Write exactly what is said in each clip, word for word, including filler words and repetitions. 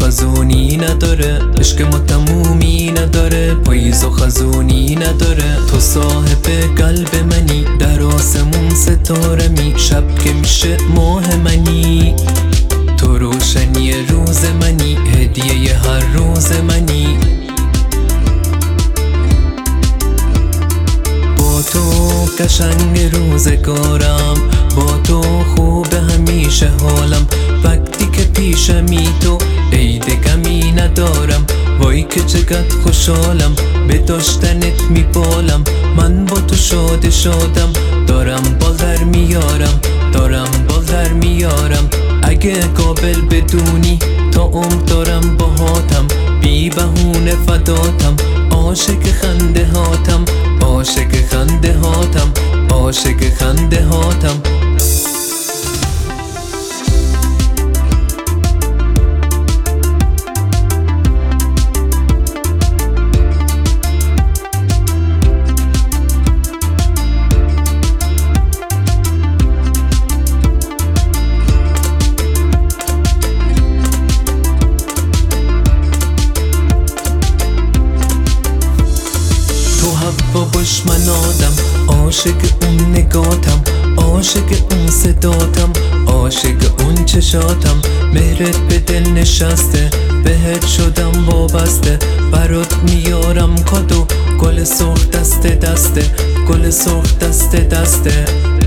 خزونی نداره، عشق ما تمومی نداره، پاییز و خزونی نداره. تو صاحب قلب منی، در آسمون ستاره می، شب که میشه ماه منی. تو روشنی روز منی، هدیه هر روز منی. با تو قشنگ روزگارم، با تو خوب همیشه حالم. وقتی که پیشمی تو عید غمی ندارم، وای که چقدر خوشحالم به داشتنت میبالم. من با تو شاد شادم، دارم بال در میارم، دارم بال در میارم. اگه قابل بدونی تا عمر دارم باهاتم، بی بهونه فداتم، عاشق خنده هاتم، عاشق خنده هاتم، عاشق خنده هاتم. باش من آدم، عاشق اون نگاتم، عاشق اون صداتم، عاشق اون چشاتم. مهرت به دل نشسته، بهت شدم وابسته. برات میارم کادو، گل سرخ دست دسته، گل سرخ دست دسته.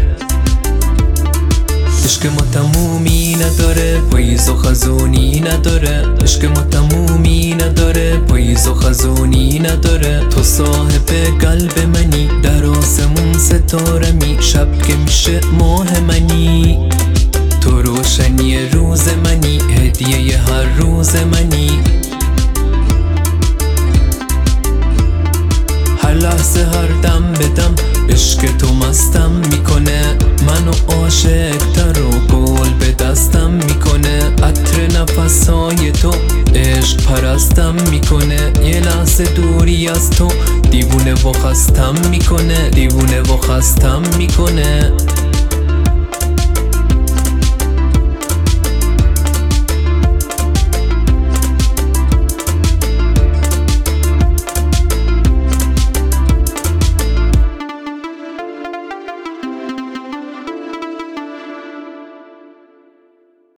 عشق ما تمومی نداره، پاییز و خزونی نداره، عشق ما تمومی نداره، پاییز و خزونی نداره. تو صاحب قلب منی، در آسمون ستاره می، شب که میشه ماه منی. تو روشنی روز منی، هدیه هر روز منی. هر لحظه هر دم بدم، عشق تو مستم میکنه، منو عاشق تر و گل به دستم میکنه. عطر نفسهای تو عشق پرستم میکنه، یه لحظه دوری از تو دیوونه و خستم میکنه، دیوونه و خستم میکنه.